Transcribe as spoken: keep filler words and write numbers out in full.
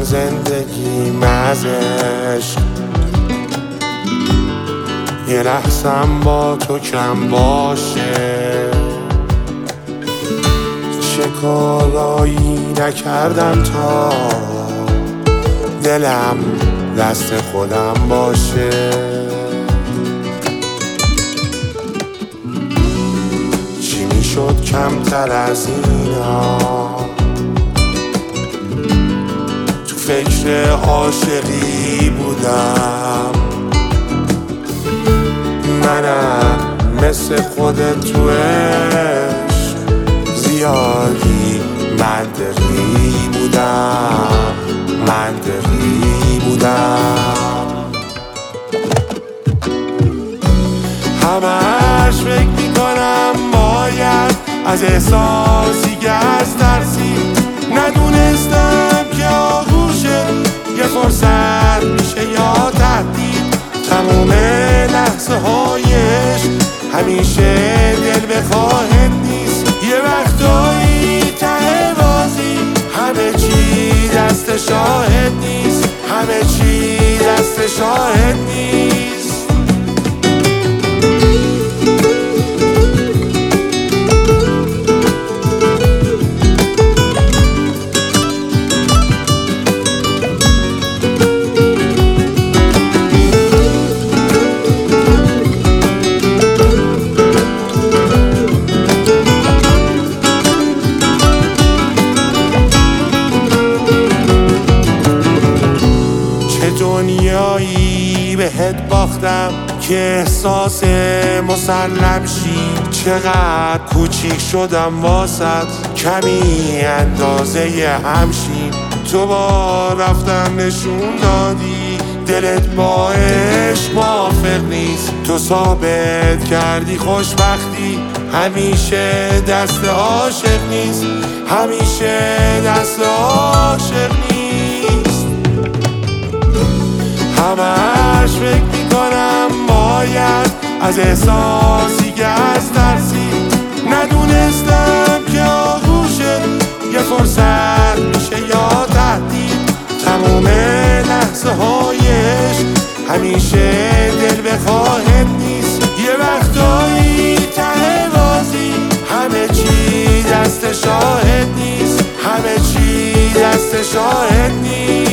زندگی مزش، یه لحظم با تو کم باشه. چه کارایی نکردم تا دلم دست خودم باشه. چی میشد کمتر از اینا؟ تو فکر عاشقی بودم، منم مثل خودت تو عشق زیادی منطقی بودم، منطقی بودم. همش فکر میکنم باید از احساسی که از ترسی ندونستم که آغوشه یه فرصت میشه یا تهدید. تموم لحظه هایش همیشه دل بخواهد نیست. یه وقتایی ته بازی همه چی دست شاهد نیست، همه چی دست شاهد نیست. دنیایی بهت باختم که احساس مسلم شی. چقدر کوچیک شدم واسط، کمی اندازه همشیم. تو با رفتن نشون دادی دلت با عشق موافق نیست. تو ثابت کردی خوشبختی همیشه دست عاشق نیست، همیشه دست عاشق نیست. همش فکر میکنم باید از احساسی که از ترسی ندونستم که آغوشه یه فرصت میشه یا تهدید. تموم لحظه هایش همیشه دل بخواهد نیست. یه وقتایی ته بازی همه چی دست شاهد نیست، همه چی دست شاهد نیست.